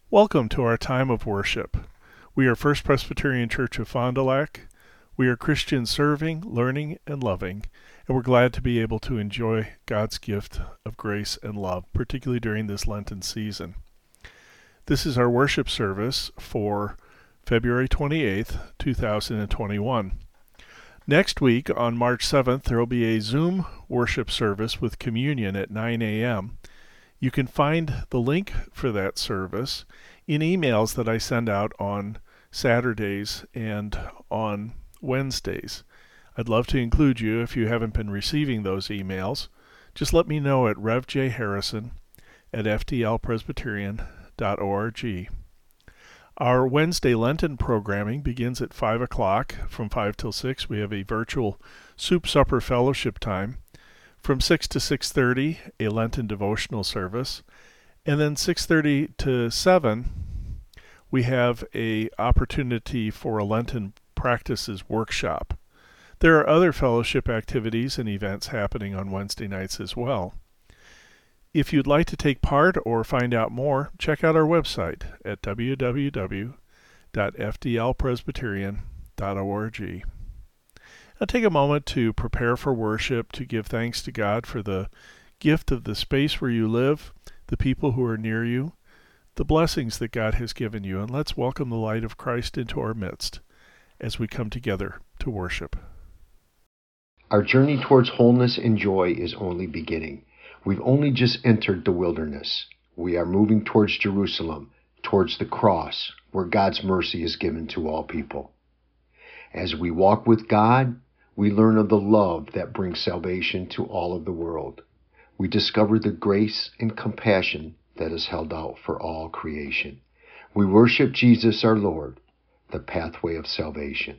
Welcome to our time of worship. We are First Presbyterian Church of Fond du Lac. We are Christians serving, learning, and loving, and we're glad to be able to enjoy God's gift of grace and love, particularly during this Lenten season. This is our worship service for February 28th, 2021. Next week, on March 7th, there will be a Zoom worship service with communion at 9 a.m. You can find the link for that service in emails that I send out on Saturdays and on Wednesdays. I'd love to include you if you haven't been receiving those emails. Just let me know at revjharrison@fdlpresbyterian.org. Our Wednesday Lenten programming begins at 5 o'clock. From 5 till 6, we have a virtual soup supper fellowship time. From 6 to 6:30, a Lenten devotional service. And then 6:30 to 7, we have an opportunity for a Lenten practices workshop. There are other fellowship activities and events happening on Wednesday nights as well. If you'd like to take part or find out more, check out our website at www.fdlpresbyterian.org. Now take a moment to prepare for worship, to give thanks to God for the gift of the space where you live, the people who are near you, the blessings that God has given you, and let's welcome the light of Christ into our midst as we come together to worship. Our journey towards wholeness and joy is only beginning. We've only just entered the wilderness. We are moving towards Jerusalem, towards the cross, where God's mercy is given to all people. As we walk with God, we learn of the love that brings salvation to all of the world. We discover the grace and compassion that is held out for all creation. We worship Jesus our Lord, the pathway of salvation.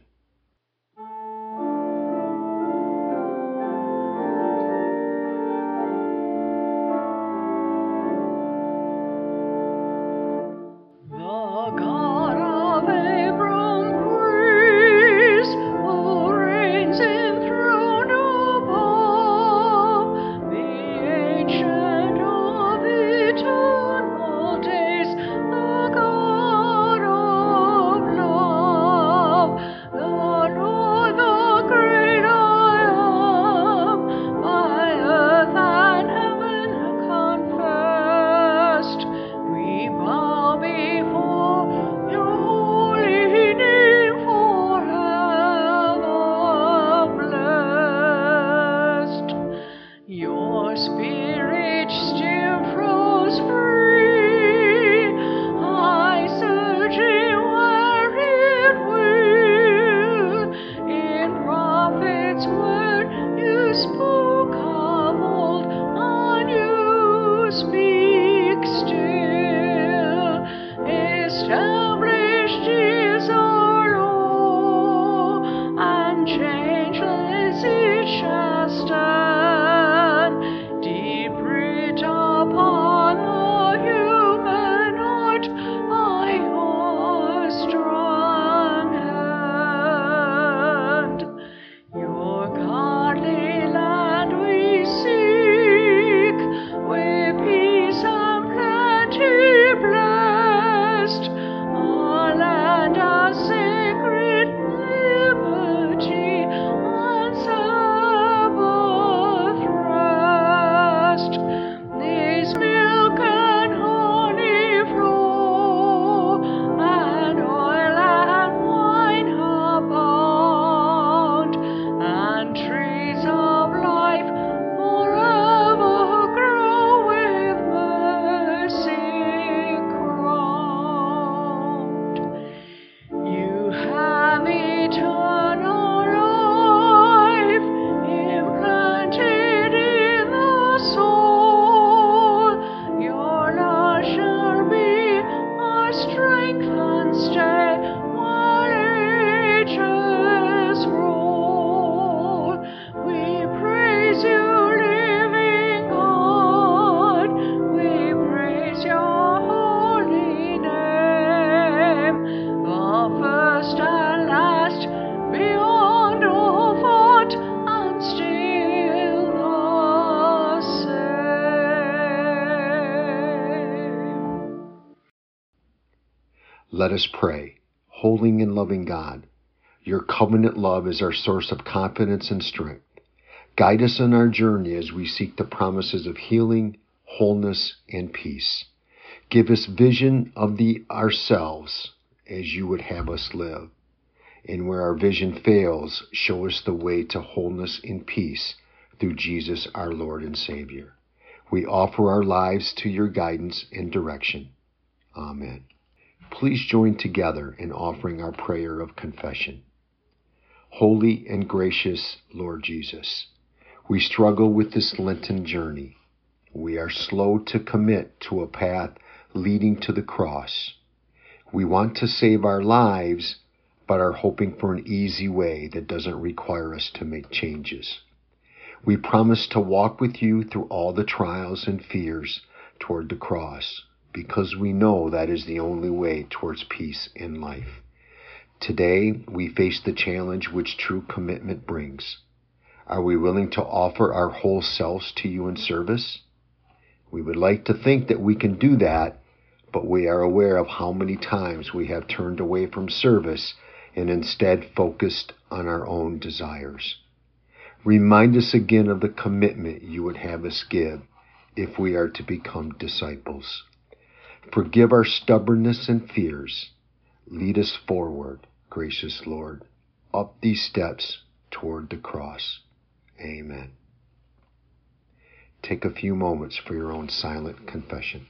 Let us pray. Holy and loving God, your covenant love is our source of confidence and strength. Guide us on our journey as we seek the promises of healing, wholeness, and peace. Give us vision of ourselves as you would have us live. And where our vision fails, show us the way to wholeness and peace through Jesus our Lord and Savior. We offer our lives to your guidance and direction. Amen. Please join together in offering our prayer of confession. Holy and gracious Lord Jesus, we struggle with this Lenten journey. We are slow to commit to a path leading to the cross. We want to save our lives, but are hoping for an easy way that doesn't require us to make changes. We promise to walk with you through all the trials and fears toward the cross, because we know that is the only way towards peace in life. Today, we face the challenge which true commitment brings. Are we willing to offer our whole selves to you in service? We would like to think that we can do that, but we are aware of how many times we have turned away from service and instead focused on our own desires. Remind us again of the commitment you would have us give if we are to become disciples. Forgive our stubbornness and fears. Lead us forward, gracious Lord, up these steps toward the cross. Amen. Take a few moments for your own silent confession.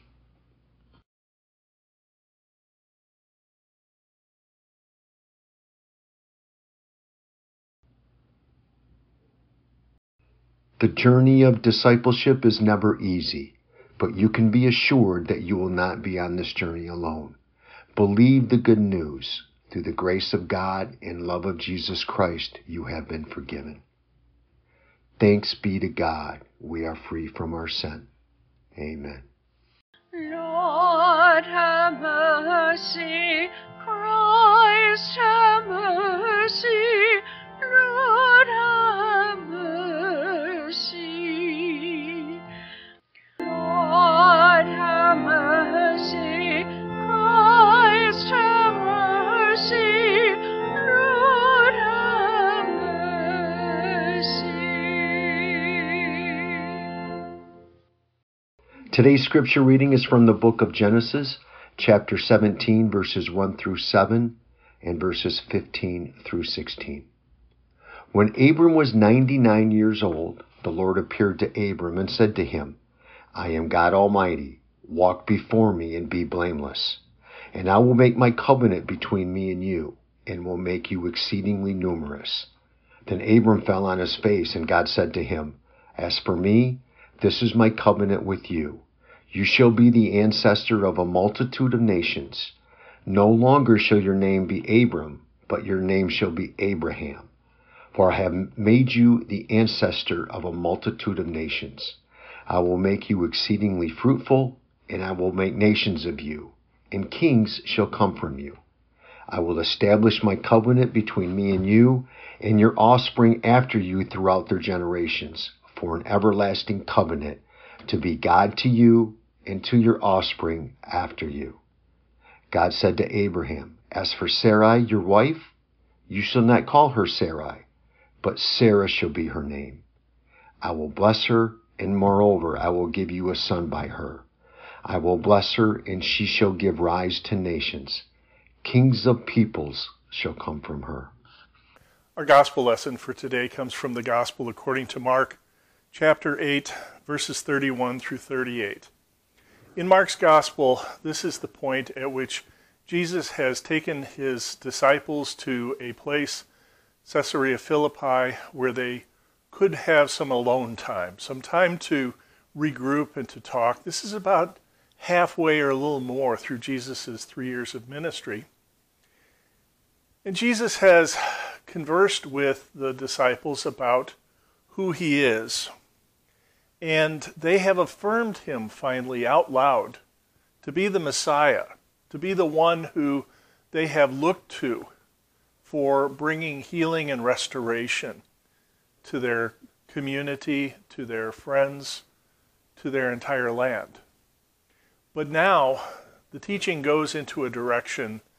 The journey of discipleship is never easy, but you can be assured that you will not be on this journey alone. Believe the good news. Through the grace of God and love of Jesus Christ, you have been forgiven. Thanks be to God, we are free from our sin. Amen. Lord, have mercy. Christ, have mercy. Lord, have mercy. Lord, have mercy. Christ, have mercy. Lord, have mercy. Today's scripture reading is from the book of Genesis, chapter 17, verses 1 through 7, and verses 15 through 16. When Abram was 99 years old, the Lord appeared to Abram and said to him, I am God Almighty. Walk before me and be blameless. And I will make my covenant between me and you, and will make you exceedingly numerous. Then Abram fell on his face, and God said to him, As for me, this is my covenant with you. You shall be the ancestor of a multitude of nations. No longer shall your name be Abram, but your name shall be Abraham. For I have made you the ancestor of a multitude of nations. I will make you exceedingly fruitful, and I will make nations of you, and kings shall come from you. I will establish my covenant between me and you, and your offspring after you throughout their generations, for an everlasting covenant, to be God to you and to your offspring after you. God said to Abraham, As for Sarai, your wife, you shall not call her Sarai, but Sarah shall be her name. I will bless her, and moreover I will give you a son by her. I will bless her, and she shall give rise to nations. Kings of peoples shall come from her. Our gospel lesson for today comes from the Gospel according to Mark, chapter 8, verses 31 through 38. In Mark's gospel, this is the point at which Jesus has taken his disciples to a place, Caesarea Philippi, where they could have some alone time, some time to regroup and to talk. This is about halfway or a little more through Jesus' 3 years of ministry. And Jesus has conversed with the disciples about who he is. And they have affirmed him finally out loud to be the Messiah, to be the one who they have looked to for bringing healing and restoration to their community, to their friends, to their entire land. But now the teaching goes into a direction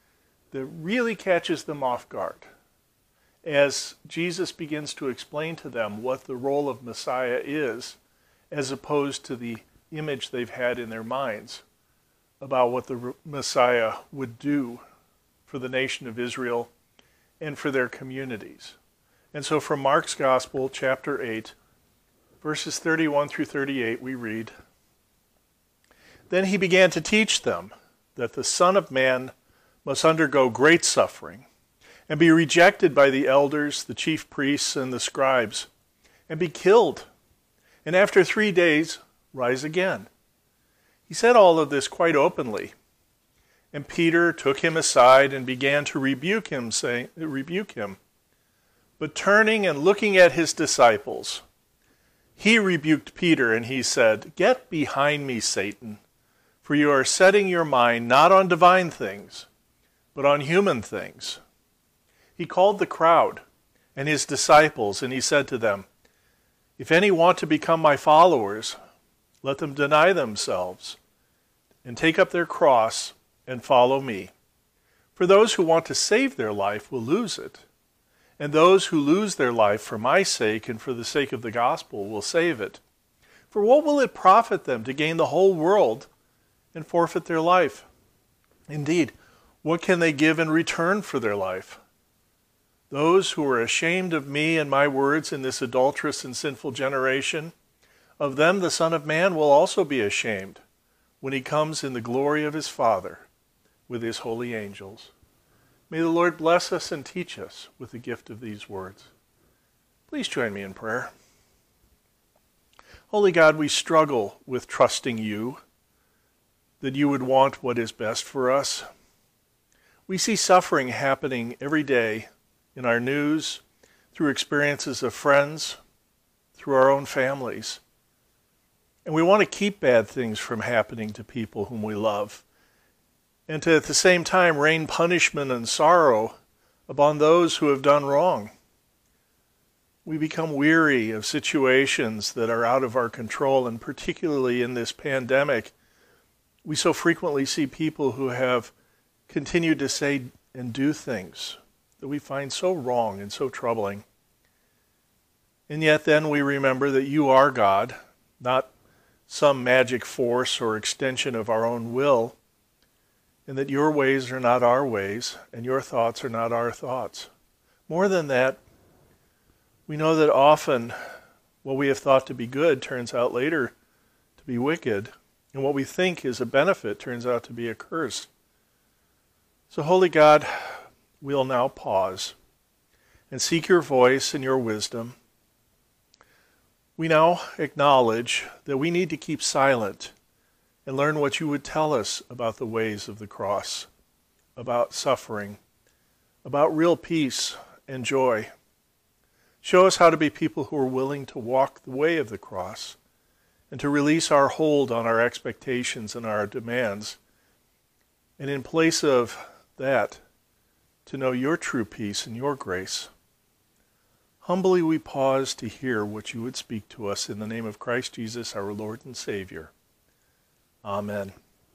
that really catches them off guard as Jesus begins to explain to them what the role of Messiah is, as opposed to the image they've had in their minds about what the Messiah would do for the nation of Israel and for their communities. And so from Mark's Gospel, chapter 8, verses 31 through 38, we read, "Then he began to teach them that the Son of Man must undergo great suffering and be rejected by the elders, the chief priests, and the scribes, and be killed, and after 3 days rise again." He said all of this quite openly. And Peter took him aside and began to rebuke him. But turning and looking at his disciples, he rebuked Peter, and he said, "Get behind me, Satan, for you are setting your mind not on divine things, but on human things." He called the crowd and his disciples, and he said to them, "If any want to become my followers, let them deny themselves and take up their cross and follow me. For those who want to save their life will lose it, and those who lose their life for my sake and for the sake of the gospel will save it. For what will it profit them to gain the whole world and forfeit their life? Indeed, what can they give in return for their life? Those who are ashamed of me and my words in this adulterous and sinful generation, of them the Son of Man will also be ashamed when he comes in the glory of his Father with his holy angels." May the Lord bless us and teach us with the gift of these words. Please join me in prayer. Holy God, we struggle with trusting you, that you would want what is best for us. We see suffering happening every day in our news, through experiences of friends, through our own families. And we want to keep bad things from happening to people whom we love, and to at the same time rain punishment and sorrow upon those who have done wrong. We become weary of situations that are out of our control, and particularly in this pandemic, we so frequently see people who have continued to say and do things that we find so wrong and so troubling. And yet then we remember that you are God, not some magic force or extension of our own will, and that your ways are not our ways, and your thoughts are not our thoughts. More than that, we know that often what we have thought to be good turns out later to be wicked, and what we think is a benefit turns out to be a curse. So, Holy God, we'll now pause and seek your voice and your wisdom. We now acknowledge that we need to keep silent and learn what you would tell us about the ways of the cross, about suffering, about real peace and joy. Show us how to be people who are willing to walk the way of the cross and to release our hold on our expectations and our demands. And in place of that, to know your true peace and your grace. Humbly we pause to hear what you would speak to us in the name of Christ Jesus, our Lord and Savior. Amen.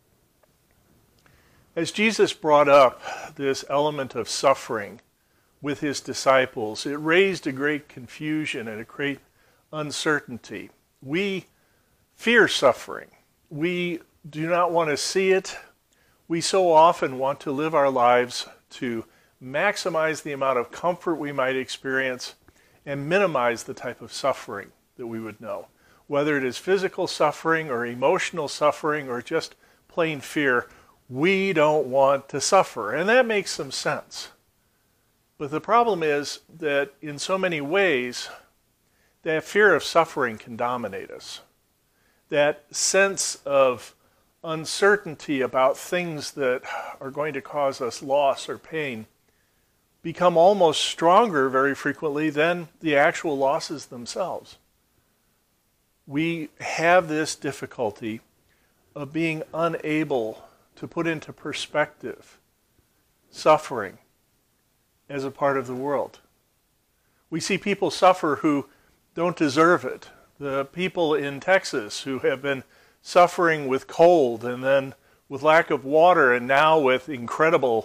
As Jesus brought up this element of suffering with his disciples, it raised a great confusion and a great uncertainty. We fear suffering. We do not want to see it. We so often want to live our lives to maximize the amount of comfort we might experience and minimize the type of suffering that we would know. Whether it is physical suffering or emotional suffering or just plain fear, we don't want to suffer. And that makes some sense. But the problem is that in so many ways, that fear of suffering can dominate us. That sense of uncertainty about things that are going to cause us loss or pain become almost stronger very frequently than the actual losses themselves. We have this difficulty of being unable to put into perspective suffering as a part of the world. We see people suffer who don't deserve it. The people in Texas who have been suffering with cold and then with lack of water and now with incredible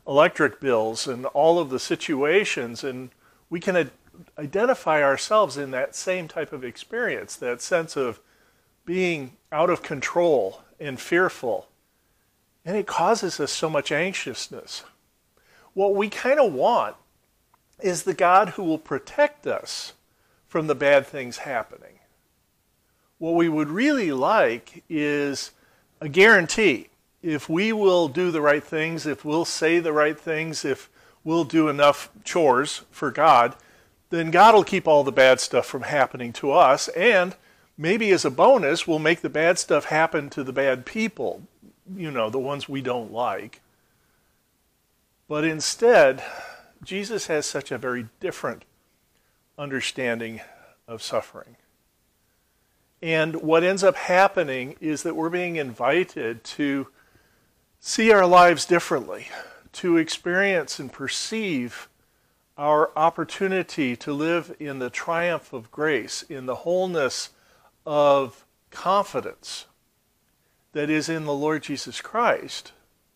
electric bills and all of the situations, and we can identify ourselves in that same type of experience, that sense of being out of control and fearful. And it causes us so much anxiousness. What we kind of want is the God who will protect us from the bad things happening. What we would really like is a guarantee. If we will do the right things, if we'll say the right things, if we'll do enough chores for God, then God will keep all the bad stuff from happening to us, and maybe as a bonus, we'll make the bad stuff happen to the bad people, the ones we don't like. But instead, Jesus has such a very different understanding of suffering. And what ends up happening is that we're being invited to see our lives differently, to experience and perceive our opportunity to live in the triumph of grace, in the wholeness of confidence that is in the Lord Jesus Christ,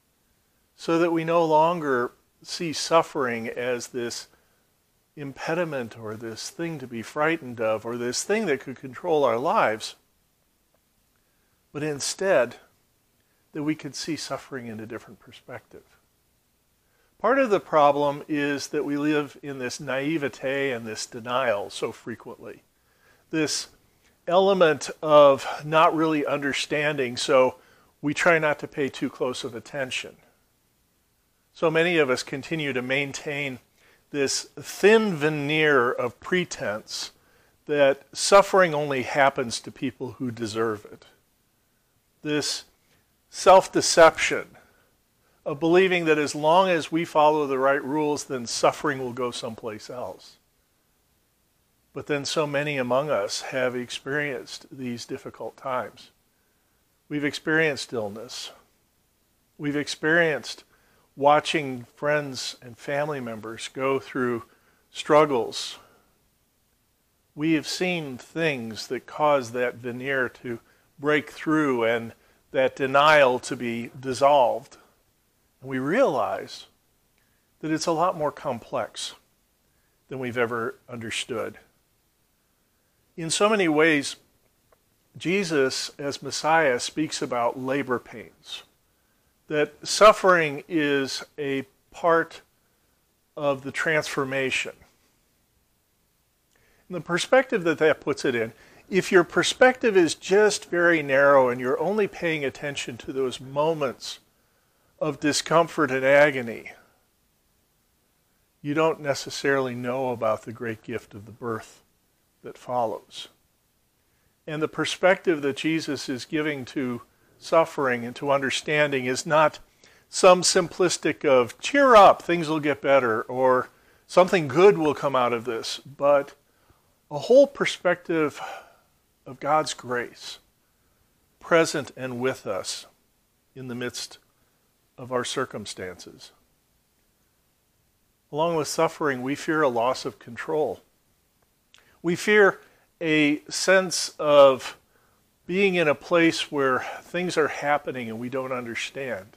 so that we no longer see suffering as this impediment or this thing to be frightened of or this thing that could control our lives, but instead that we could see suffering in a different perspective. Part of the problem is that we live in this naivete and this denial so frequently. This element of not really understanding, so we try not to pay too close of attention. So many of us continue to maintain this thin veneer of pretense that suffering only happens to people who deserve it. This self-deception of believing that as long as we follow the right rules, then suffering will go someplace else. But then so many among us have experienced these difficult times. We've experienced illness. We've experienced watching friends and family members go through struggles. We have seen things that cause that veneer to break through and that denial to be dissolved. And we realize that it's a lot more complex than we've ever understood. In so many ways, Jesus, as Messiah, speaks about labor pains. That suffering is a part of the transformation. And the perspective that puts it in, if your perspective is just very narrow and you're only paying attention to those moments of discomfort and agony, you don't necessarily know about the great gift of the birth that follows. And the perspective that Jesus is giving to suffering and to understanding is not some simplistic of cheer up, things will get better, or something good will come out of this, but a whole perspective of God's grace present and with us in the midst of our circumstances. Along with suffering, we fear a loss of control. We fear a sense of being in a place where things are happening and we don't understand.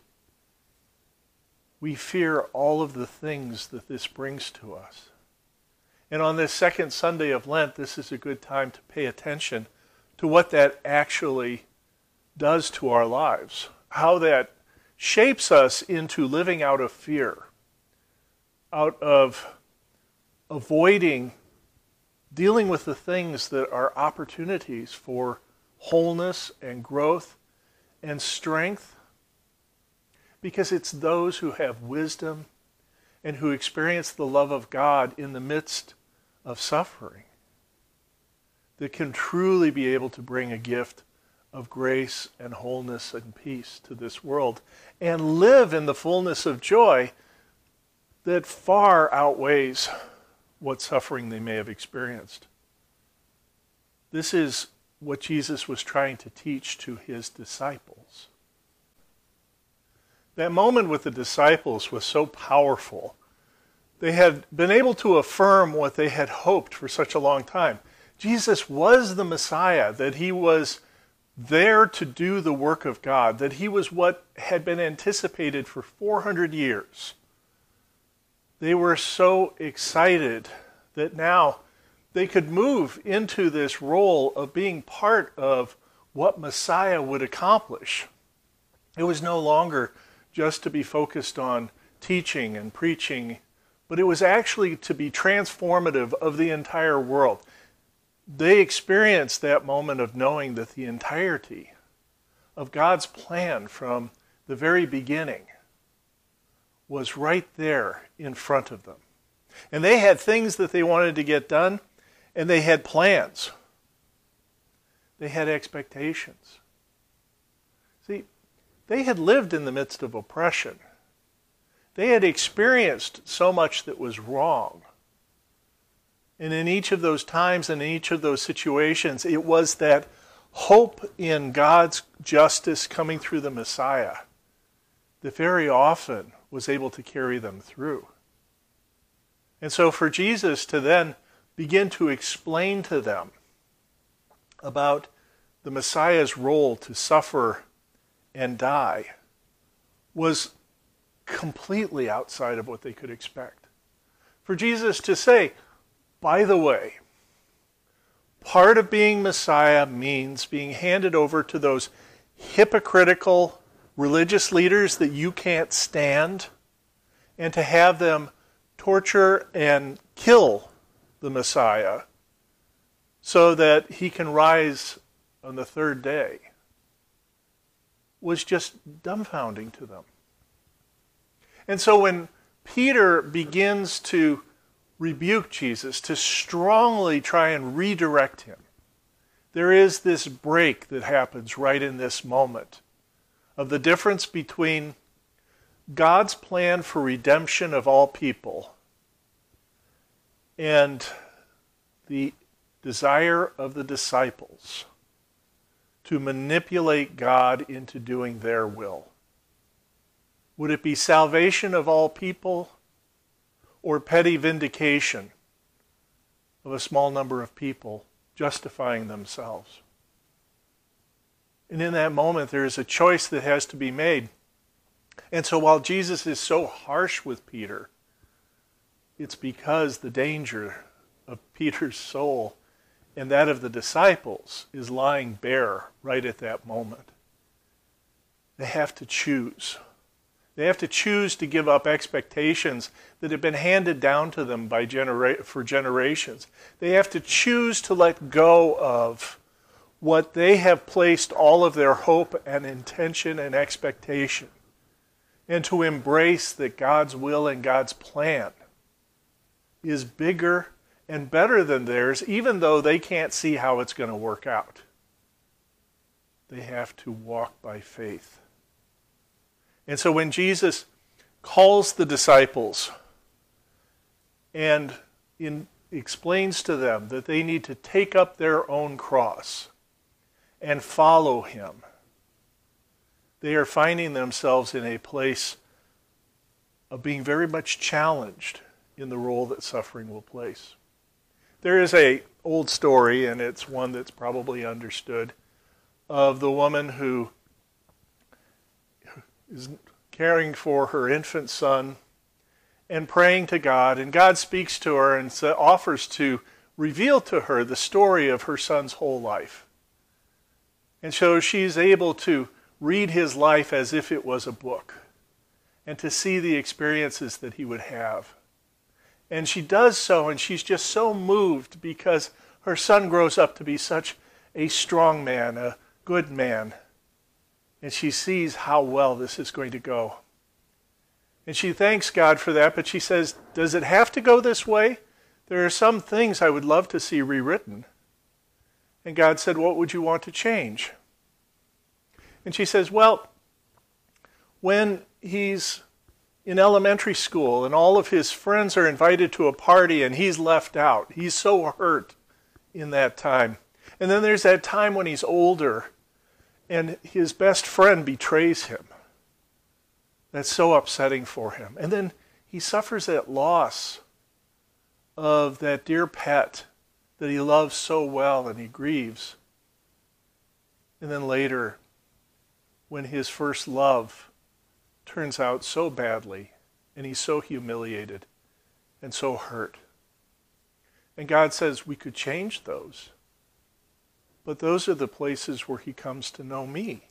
We fear all of the things that this brings to us. And on this second Sunday of Lent, this is a good time to pay attention to what that actually does to our lives, how that shapes us into living out of fear, out of avoiding dealing with the things that are opportunities for wholeness and growth and strength, because it's those who have wisdom and who experience the love of God in the midst of suffering that can truly be able to bring a gift of grace and wholeness and peace to this world and live in the fullness of joy that far outweighs what suffering they may have experienced. This is what Jesus was trying to teach to his disciples. That moment with the disciples was so powerful. They had been able to affirm what they had hoped for such a long time. Jesus was the Messiah, that he was there to do the work of God, that he was what had been anticipated for 400 years. They were so excited that now they could move into this role of being part of what Messiah would accomplish. It was no longer just to be focused on teaching and preaching, but it was actually to be transformative of the entire world. They experienced that moment of knowing that the entirety of God's plan from the very beginning was right there in front of them. And they had things that they wanted to get done, and they had plans. They had expectations. See, they had lived in the midst of oppression. They had experienced so much that was wrong. And in each of those times and in each of those situations, it was that hope in God's justice coming through the Messiah that very often was able to carry them through. And so for Jesus to then begin to explain to them about the Messiah's role to suffer and die was completely outside of what they could expect. For Jesus to say, by the way, part of being Messiah means being handed over to those hypocritical religious leaders that you can't stand, and to have them torture and kill the Messiah so that he can rise on the third day, was just dumbfounding to them. And so when Peter begins to rebuke Jesus, to strongly try and redirect him, there is this break that happens right in this moment of the difference between God's plan for redemption of all people and the desire of the disciples to manipulate God into doing their will. Would it be salvation of all people or petty vindication of a small number of people justifying themselves? And in that moment, there is a choice that has to be made. And so while Jesus is so harsh with Peter, it's because the danger of Peter's soul and that of the disciples is lying bare right at that moment. They have to choose. They have to choose to give up expectations that have been handed down to them by for generations. They have to choose to let go of what they have placed all of their hope and intention and expectation, and to embrace that God's will and God's plan is bigger and better than theirs, even though they can't see how it's going to work out. They have to walk by faith. And so when Jesus calls the disciples and explains to them that they need to take up their own cross and follow him, they are finding themselves in a place of being very much challenged in the role that suffering will place. There is an old story, and it's one that's probably understood, of the woman who is caring for her infant son and praying to God, and God speaks to her and offers to reveal to her the story of her son's whole life. And so she's able to read his life as if it was a book and to see the experiences that he would have. And she does so, and she's just so moved because her son grows up to be such a strong man, a good man. And she sees how well this is going to go. And she thanks God for that, but she says, does it have to go this way? There are some things I would love to see rewritten. And God said, what would you want to change? And she says, well, when he's in elementary school and all of his friends are invited to a party and he's left out, he's so hurt in that time. And then there's that time when he's older and his best friend betrays him. That's so upsetting for him. And then he suffers that loss of that dear pet that he loves so well, and he grieves. And then later, when his first love turns out so badly and he's so humiliated, and so hurt. And God says we could change those. But those are the places where he comes to know me.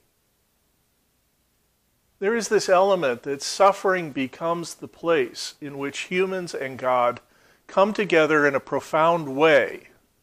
There is this element that suffering becomes the place in which humans and God come together in a profound way.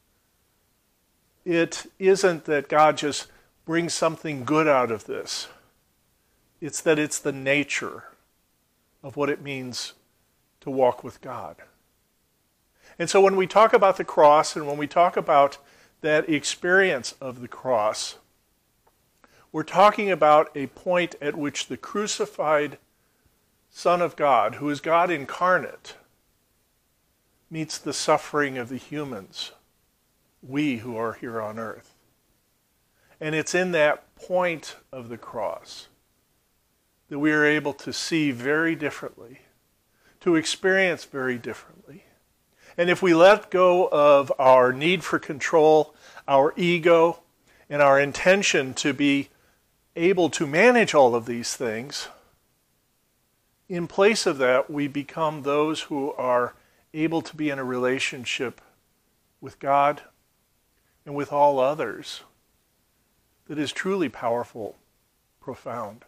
It isn't that God just brings something good out of this. It's that it's the nature of what it means to walk with God. And so when we talk about the cross and when we talk about that experience of the cross, we're talking about a point at which the crucified Son of God, who is God incarnate, meets the suffering of the humans, we who are here on earth. And it's in that point of the cross that we are able to see very differently, to experience very differently. And if we let go of our need for control, our ego, and our intention to be able to manage all of these things, in place of that, we become those who are able to be in a relationship with God and with all others that is truly powerful, profound.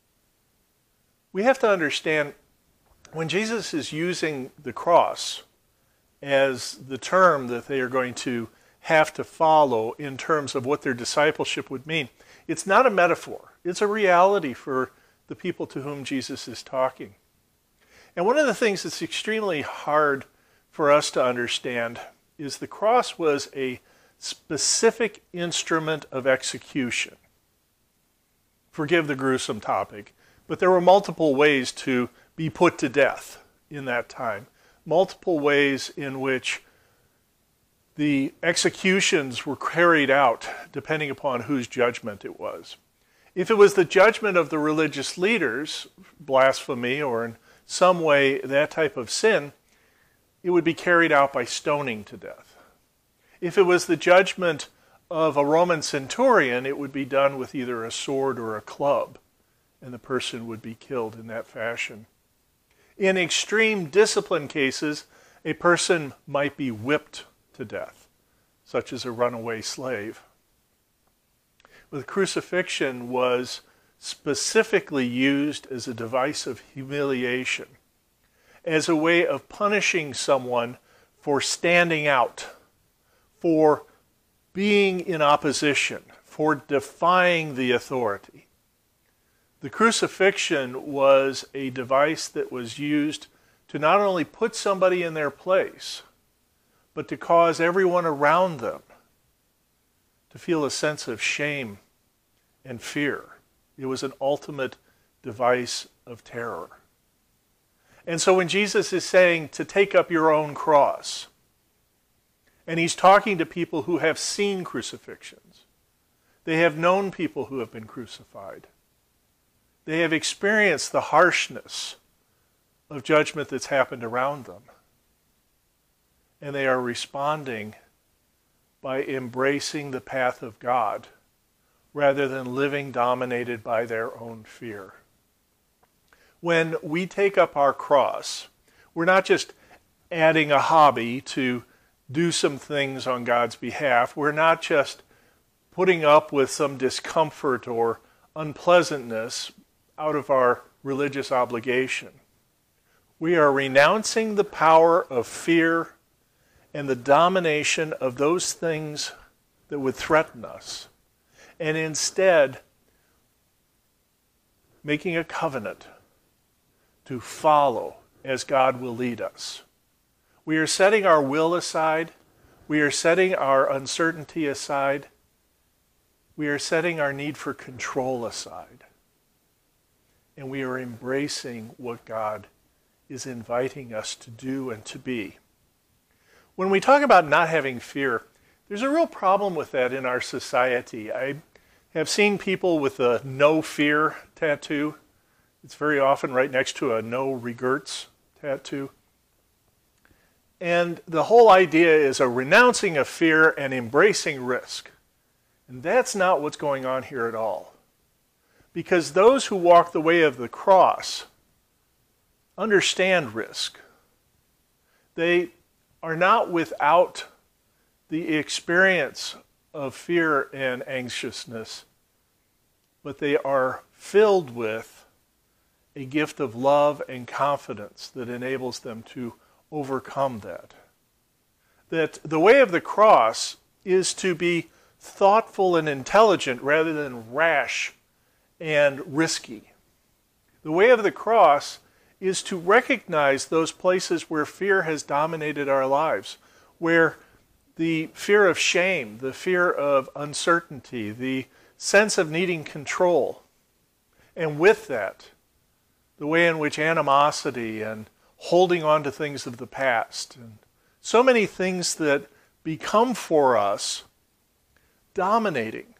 We have to understand when Jesus is using the cross as the term that they are going to have to follow in terms of what their discipleship would mean, it's not a metaphor. It's a reality for the people to whom Jesus is talking. And one of the things that's extremely hard for us to understand is the cross was a specific instrument of execution. Forgive the gruesome topic, but there were multiple ways to be put to death in that time. Multiple ways in which the executions were carried out depending upon whose judgment it was. If it was the judgment of the religious leaders, blasphemy or in some way that type of sin, it would be carried out by stoning to death. If it was the judgment of a Roman centurion, it would be done with either a sword or a club, and the person would be killed in that fashion. In extreme discipline cases, a person might be whipped to death, such as a runaway slave. The crucifixion was specifically used as a device of humiliation, as a way of punishing someone for standing out, for being in opposition, for defying the authority. The crucifixion was a device that was used to not only put somebody in their place, but to cause everyone around them to feel a sense of shame and fear. It was an ultimate device of terror. And so when Jesus is saying to take up your own cross, and he's talking to people who have seen crucifixions, they have known people who have been crucified, they have experienced the harshness of judgment that's happened around them, and they are responding by embracing the path of God rather than living dominated by their own fear. When we take up our cross, we're not just adding a hobby to do some things on God's behalf. We're not just putting up with some discomfort or unpleasantness out of our religious obligation. We are renouncing the power of fear and the domination of those things that would threaten us, and instead making a covenant to follow as God will lead us. We are setting our will aside. We are setting our uncertainty aside. We are setting our need for control aside. And we are embracing what God is inviting us to do and to be. When we talk about not having fear, there's a real problem with that in our society. I have seen people with a no fear tattoo. It's very often right next to a no regrets tattoo. And the whole idea is a renouncing of fear and embracing risk. And that's not what's going on here at all. Because those who walk the way of the cross understand risk. They are not without the experience of fear and anxiousness, but they are filled with a gift of love and confidence that enables them to overcome that. That the way of the cross is to be thoughtful and intelligent rather than rash and risky. The way of the cross is to recognize those places where fear has dominated our lives, where the fear of shame, the fear of uncertainty, the sense of needing control, and with that, the way in which animosity and holding on to things of the past, and so many things that become for us dominating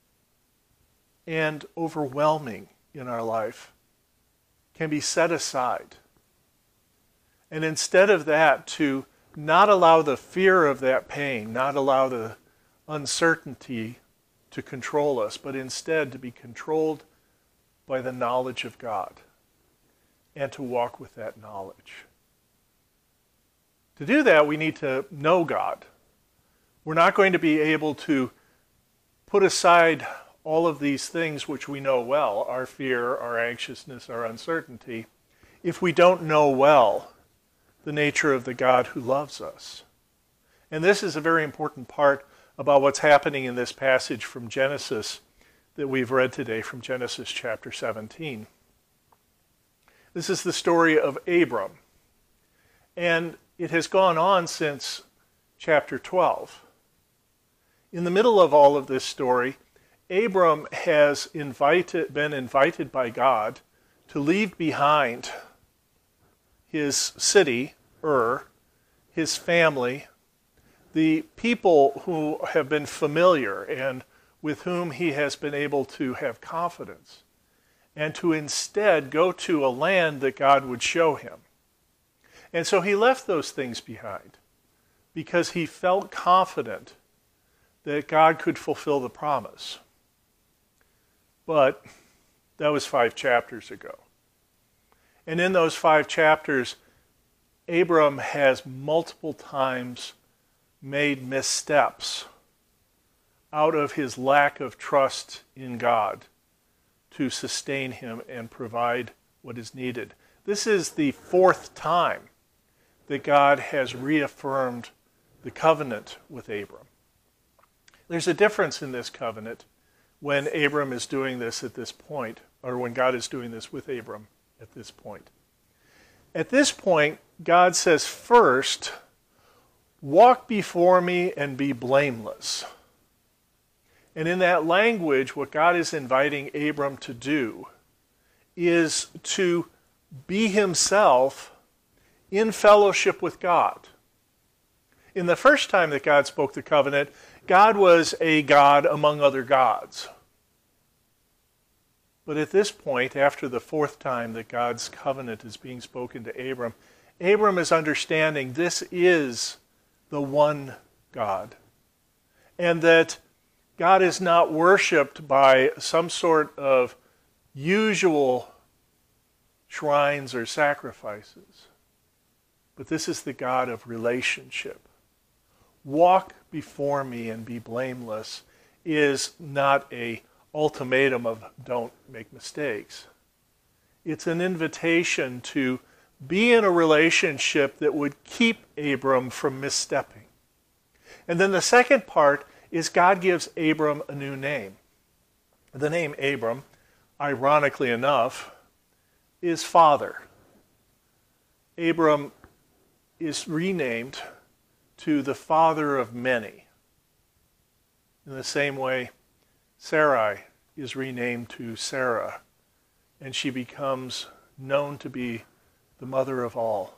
and overwhelming in our life, can be set aside. And instead of that, to not allow the fear of that pain, not allow the uncertainty to control us, but instead to be controlled by the knowledge of God and to walk with that knowledge. To do that, we need to know God. We're not going to be able to put aside all of these things which we know well, our fear, our anxiousness, our uncertainty, if we don't know well the nature of the God who loves us. And this is a very important part about what's happening in this passage from Genesis that we've read today, from Genesis chapter 17. This is the story of Abram. And it has gone on since chapter 12. In the middle of all of this story, Abram has been invited by God to leave behind his city, Ur, his family, the people who have been familiar and with whom he has been able to have confidence, and to instead go to a land that God would show him. And so he left those things behind because he felt confident that God could fulfill the promise. But that was 5 chapters ago. And in those 5 chapters, Abram has multiple times made missteps out of his lack of trust in God to sustain him and provide what is needed. This is the 4th time that God has reaffirmed the covenant with Abram. There's a difference in this covenant when Abram is doing this at this point, or when God is doing this with Abram at this point. At this point, God says, first, walk before me and be blameless. And in that language, what God is inviting Abram to do is to be himself in fellowship with God. In the first time that God spoke the covenant, God was a God among other gods. But at this point, after the 4th time that God's covenant is being spoken to Abram, Abram is understanding this is the one God. And that God is not worshipped by some sort of usual shrines or sacrifices. But this is the God of relationship. Walk before me and be blameless is not an ultimatum of don't make mistakes. It's an invitation to be in a relationship that would keep Abram from misstepping. And then the second part is God gives Abram a new name. The name Abram, ironically enough, is father. Abram is renamed to the father of many. In the same way, Sarai is renamed to Sarah, and she becomes known to be the mother of all.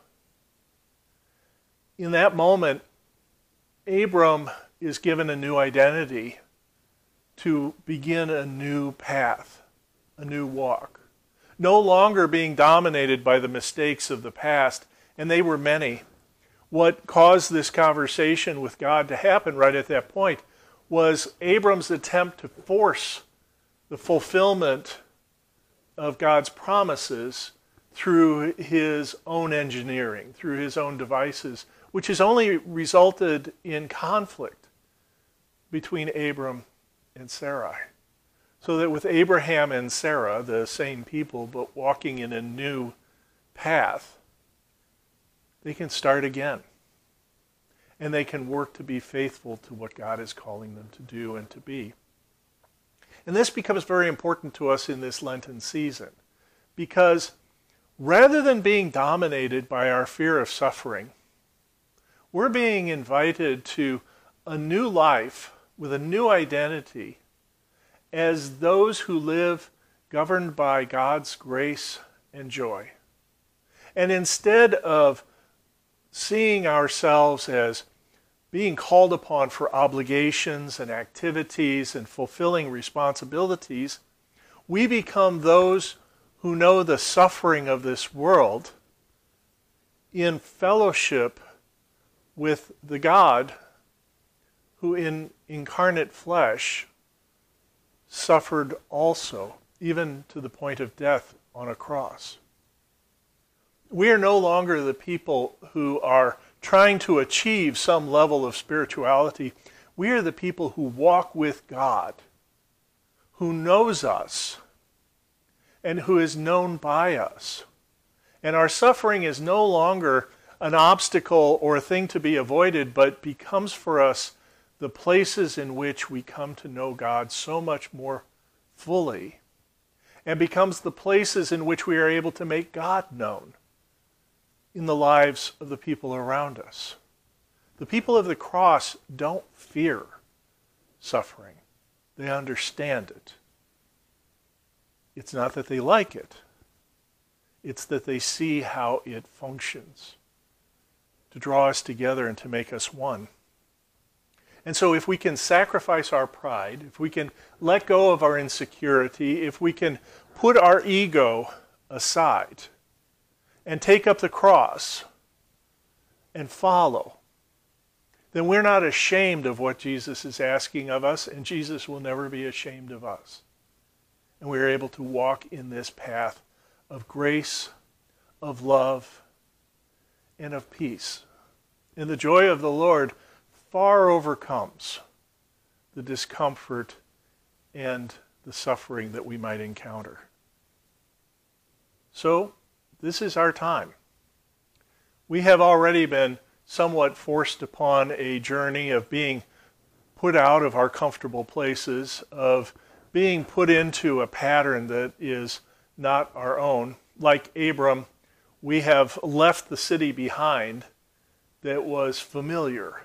In that moment, Abram is given a new identity to begin a new path, a new walk. No longer being dominated by the mistakes of the past, and they were many. What caused this conversation with God to happen right at that point was Abram's attempt to force the fulfillment of God's promises through his own engineering, through his own devices, which has only resulted in conflict between Abram and Sarai. So that with Abraham and Sarah, the same people, but walking in a new path, they can start again. And they can work to be faithful to what God is calling them to do and to be. And this becomes very important to us in this Lenten season, because rather than being dominated by our fear of suffering, we're being invited to a new life with a new identity as those who live governed by God's grace and joy. And instead of seeing ourselves as being called upon for obligations and activities and fulfilling responsibilities, we become those who know the suffering of this world in fellowship with the God who in incarnate flesh suffered also, even to the point of death on a cross. We are no longer the people who are trying to achieve some level of spirituality. We are the people who walk with God, who knows us, and who is known by us. And our suffering is no longer an obstacle or a thing to be avoided, but becomes for us the places in which we come to know God so much more fully, and becomes the places in which we are able to make God known in the lives of the people around us. The people of the cross don't fear suffering. They understand it. It's not that they like it. It's that they see how it functions to draw us together and to make us one. And so if we can sacrifice our pride, if we can let go of our insecurity, if we can put our ego aside and take up the cross and follow, then we're not ashamed of what Jesus is asking of us, and Jesus will never be ashamed of us. And we are able to walk in this path of grace, of love, and of peace. And the joy of the Lord far overcomes the discomfort and the suffering that we might encounter. So, this is our time. We have already been somewhat forced upon a journey of being put out of our comfortable places, of being put into a pattern that is not our own. Like Abram, we have left the city behind that was familiar.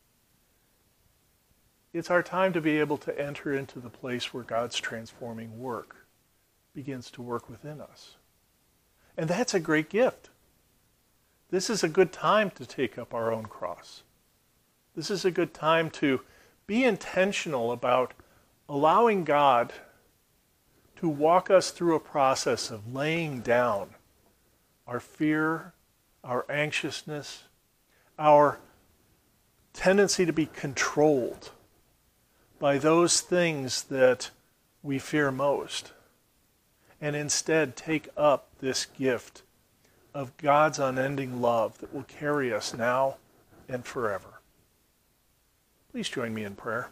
It's our time to be able to enter into the place where God's transforming work begins to work within us. And that's a great gift. This is a good time to take up our own cross. This is a good time to be intentional about allowing God to walk us through a process of laying down our fear, our anxiousness, our tendency to be controlled by those things that we fear most, and instead take up this gift of God's unending love that will carry us now and forever. Please join me in prayer.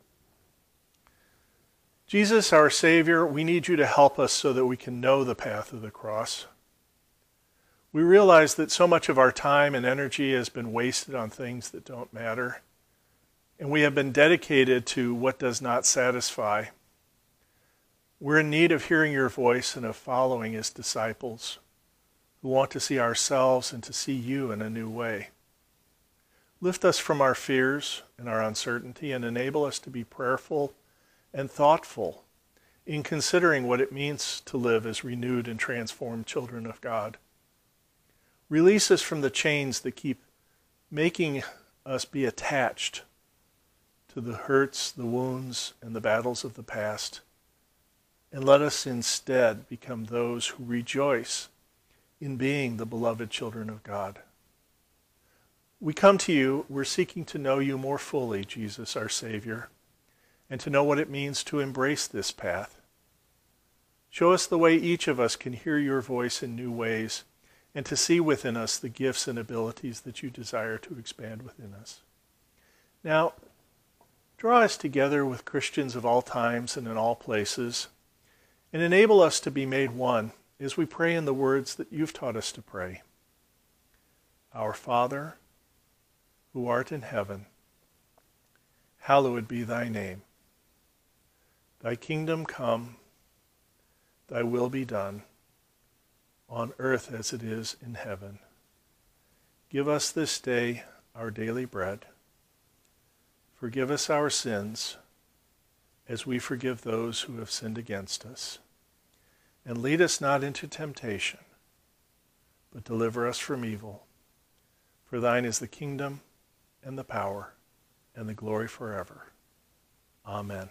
Jesus, our Savior, we need you to help us so that we can know the path of the cross. We realize that so much of our time and energy has been wasted on things that don't matter, and we have been dedicated to what does not satisfy. We're in need of hearing your voice and of following as disciples who want to see ourselves and to see you in a new way. Lift us from our fears and our uncertainty and enable us to be prayerful and thoughtful in considering what it means to live as renewed and transformed children of God. Release us from the chains that keep making us be attached to the hurts, the wounds, and the battles of the past. And let us instead become those who rejoice in being the beloved children of God. We come to you, we're seeking to know you more fully, Jesus, our Savior, and to know what it means to embrace this path. Show us the way each of us can hear your voice in new ways and to see within us the gifts and abilities that you desire to expand within us. Now, draw us together with Christians of all times and in all places, and enable us to be made one as we pray in the words that you've taught us to pray. Our Father, who art in heaven, hallowed be thy name. Thy kingdom come, thy will be done, on earth as it is in heaven. Give us this day our daily bread. Forgive us our sins, as we forgive those who have sinned against us. And lead us not into temptation, but deliver us from evil. For thine is the kingdom, and the power, and the glory forever. Amen.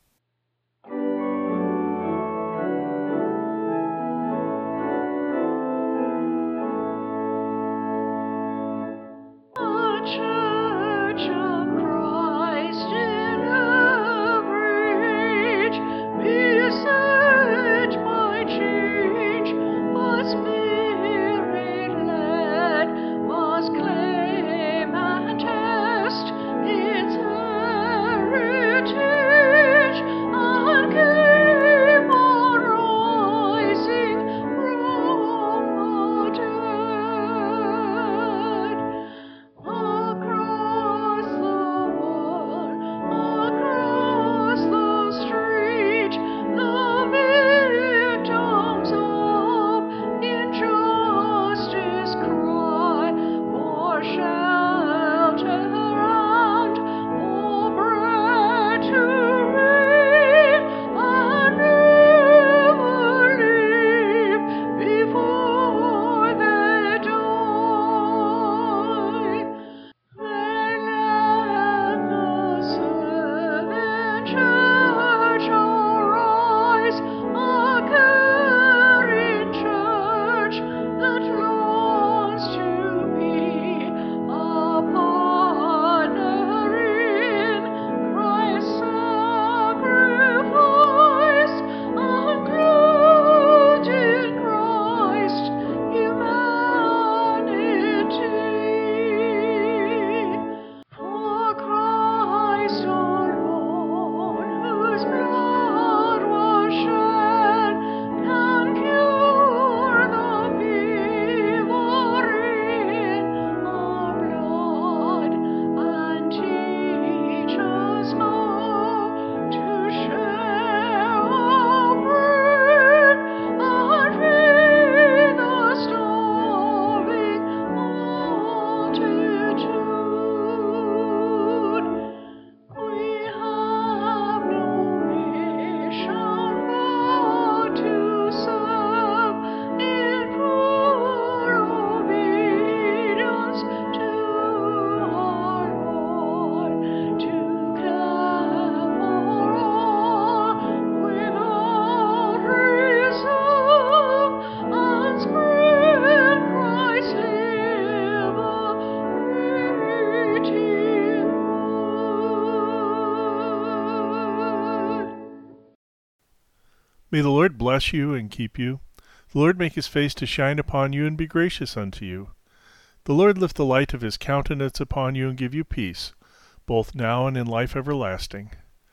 May the Lord bless you and keep you. The Lord make his face to shine upon you and be gracious unto you. The Lord lift the light of his countenance upon you and give you peace, both now and in life everlasting.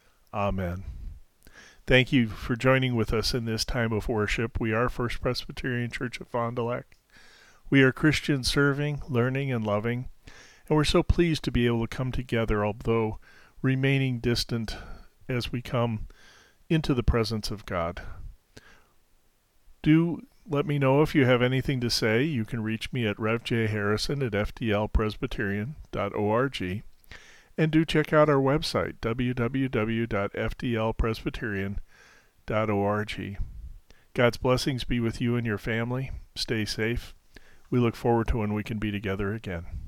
Amen. Thank you for joining with us in this time of worship. We are First Presbyterian Church of Fond du Lac. We are Christians serving, learning, and loving, and we're so pleased to be able to come together, although remaining distant as we come into the presence of God. Do let me know if you have anything to say. You can reach me at revjharrison@fdlpresbyterian.org, and do check out our website, www.fdlpresbyterian.org. God's blessings be with you and your family. Stay safe. We look forward to when we can be together again.